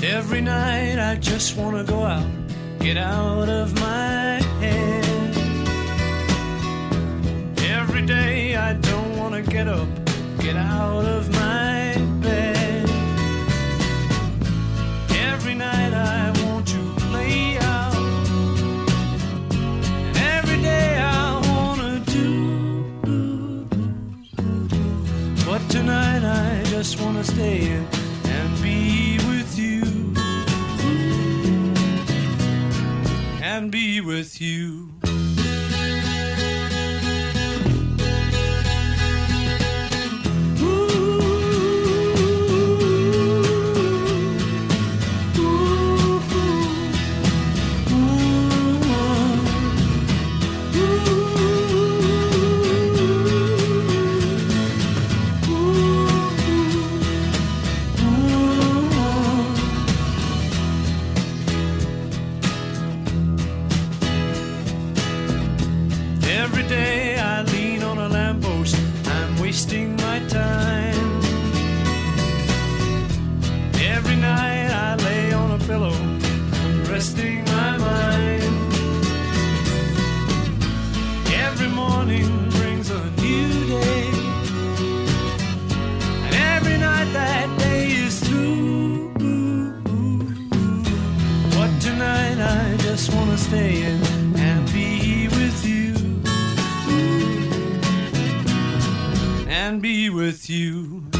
Every night I just wanna go out, get out of my head. Every day I don't wanna get up, get out of my bed. Every night I want to play out, and every day I wanna do. But tonight I just wanna stay in and be with you, and be with you. Every day I lean on a lamppost, I'm wasting my time. Every night I lay on a pillow, I'm resting my mind. Every morning brings a new day, and every night that day is through. But tonight I just wanna stay in and be with you, and be with you.